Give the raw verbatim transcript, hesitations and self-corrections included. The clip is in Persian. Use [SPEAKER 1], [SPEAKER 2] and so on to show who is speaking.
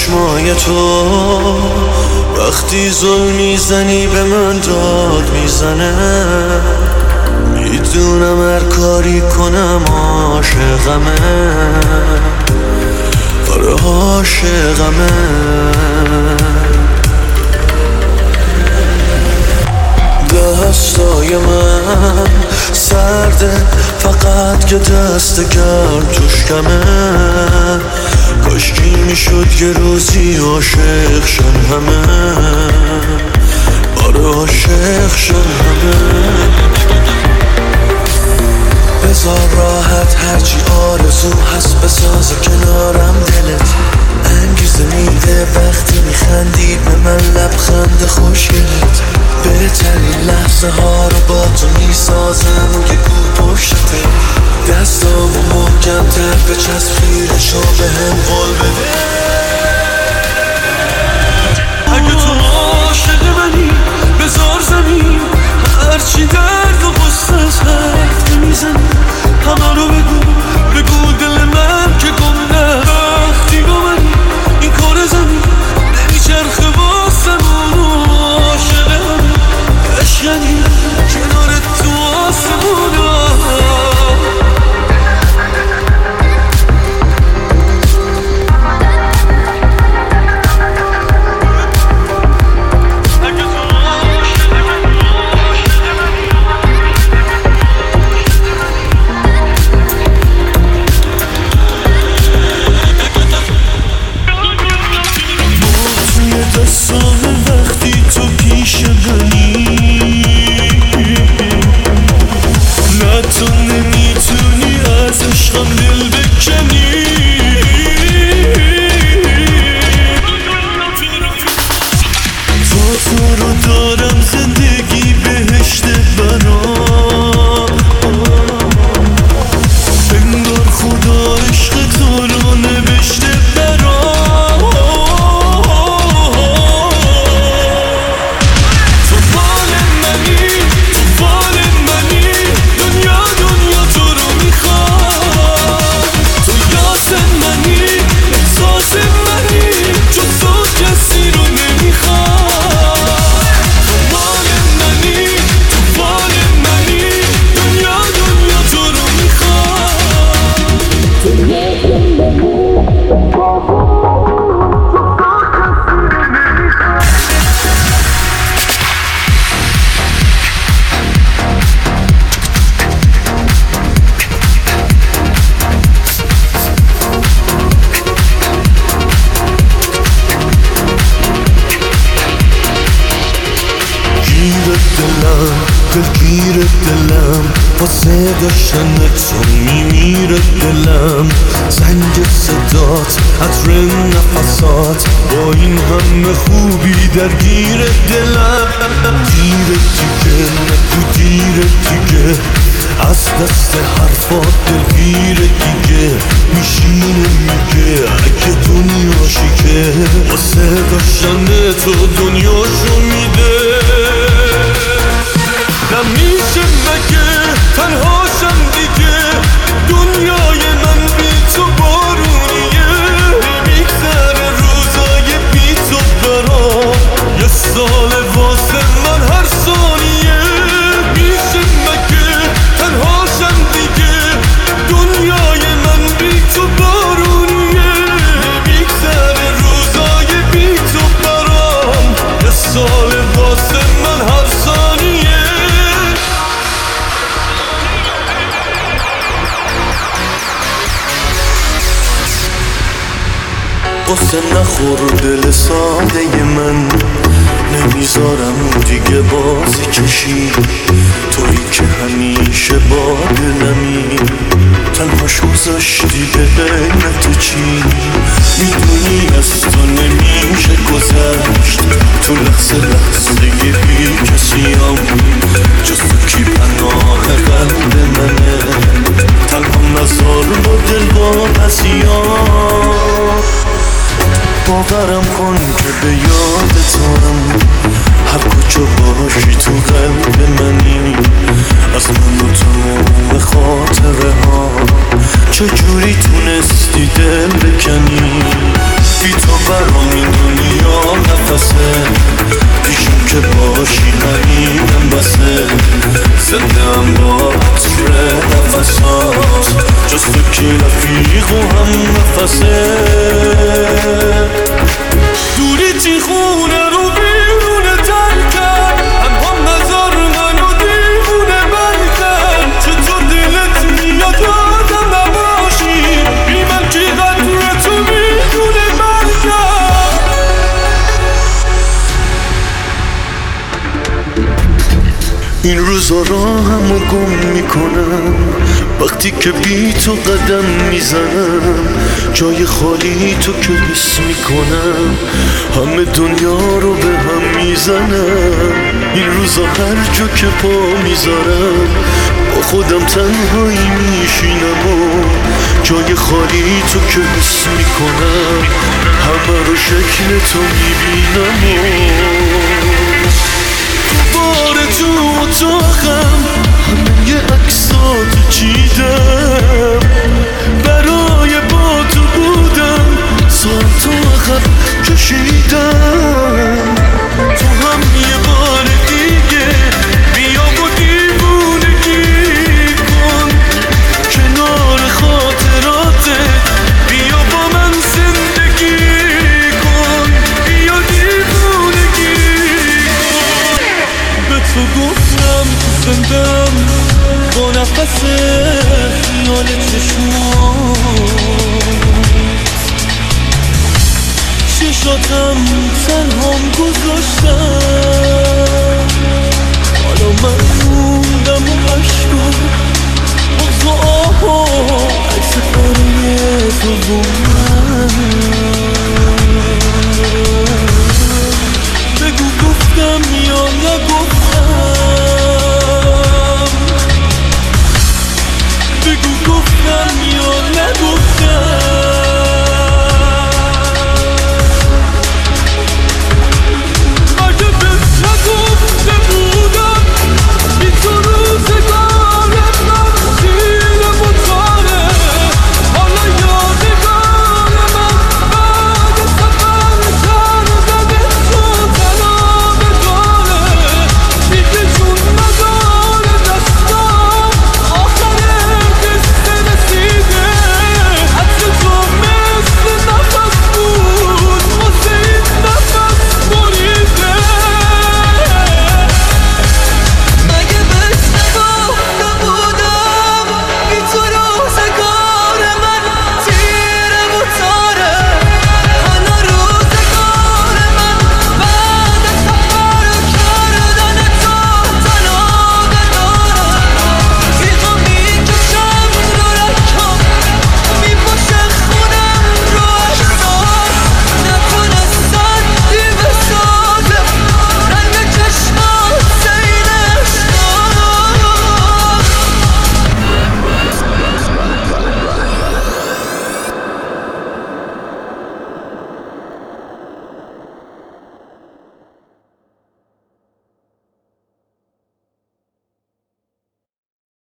[SPEAKER 1] چشمای تو وقتی ظلم میزنی به من داد میزنه. میدونم هر کاری کنم عاشقمه، آره عاشقمه. دستای من سرده فقط که دست گرم توش کمه. کاشکی میشد یه روزی عاشق شن همه، آره عاشق شن همه. بذار راحت هرچی آرزو هست بسازه کنارم دلت. انگیزه میده وقتی میخندی به من لبخند خوشگلت. بهترین لحظه ها رو با تو میسازم و یه گو پشته. دستامو محکم تر بچسب خیرشو به هم قول بده. اگه تو عاشق منی بذار زمین، هرچی درد و غصه از حرف نمیزنی همه رو بگو بگو دل من که گمده. وقتی با منی این کار زمین نمیچرخه واسمون. عاشق همه عشقنی کنارت تو آسمونا.
[SPEAKER 2] دلگیر دلم واسه داشتن تو میمیره دلم. زنگ صدات عطر نفسات با این همه خوبی درگیر دلم. دیر دیگه نگو دیر دیگه از دست حرفات دلگیر دیگه. میشینه میگه اگه دنیاشی که واسه داشتن تو دنیاشو میده. نمیشه مگه تنهاشم دیگه دنیای من بی تو بارونیه. میگذره روزای بی تو برام یه سال واسه من هر ثانیه. میشه مگه تنهاشم دیگه دنیای من بی تو بارونیه. میگذره روزای بی تو برام یه سال واسه من هر ثانیه.
[SPEAKER 1] قصه نخور دل ساده من نمیذارم دیگه بازی کشی. تویی که همیشه با دلمی تنهاش گذاشتی به غیرت چی. میدونی از تو نمیشه گذشت تو لحظه لحظه یه بی کسیم. جز تو کی پناه قلب منه تنها نزار با دل با پسیام. باورم کن که به یاد توام هر کجا باشی تو قلب منی. از من و تمام خاطره ها چجوری تونستی دل بکنی. بی تو برام این دنیا نفسه، پیشم که باشی همینم بسه. زنده ام با عطر نفسات، جز تو که رفیق و هم نفسه. دوری تی خونه رو بیرونه تر کرد، هم نظر منو دیوونه من کرد. چطور دلت میاد آدم نباشی، بی من که قدر تو میدونه من کرد. این روزا راهمو گم میکنم وقتی که بی تو قدم میزنم. جای خالی تو که حس میکنم همه دنیا رو به هم میزنم. این روزا هر جا که پا میذارم با خودم تنهایی میشینم و جای خالی تو که حس میکنم همه رو شکل تو میبینم. و دوباره تو اتاقم همه یه عکساتو چیدم، برای با تو بودم ساعتو عقب کشیدم. تو هم یه بار دیگه بیا و دیوونگی کن کنار خاطراتت، بیا با من زندگی کن، بیا دیوونگی کن. به تو گفتم زندم با نفس خیال چشمات، چشاتم تنهام گذاشتم.